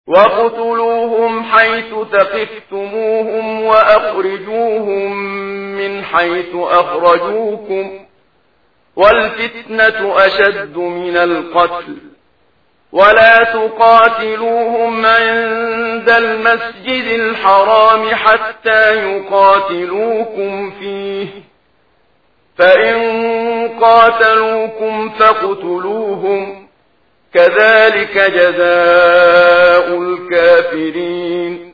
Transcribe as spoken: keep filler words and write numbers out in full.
وَاقْتُلُوهُمْ حَيْثُ ثَقِفْتُمُوهُمْ وَأَخْرِجُوهُمْ مِنْ حَيْثُ أَخْرَجُوكُمْ وَالْفِتْنَةُ أَشَدُّ مِنَ الْقَتْلِ وَلَا تُقَاتِلُوهُمْ عِندَ الْمَسْجِدِ الْحَرَامِ حَتَّى يُقَاتِلُوكُمْ فِيهِ فَإِن قَاتَلُوكُمْ فَاقْتُلُوهُمْ كَذَلِكَ جَزَاءُ الْكَافِرِينَ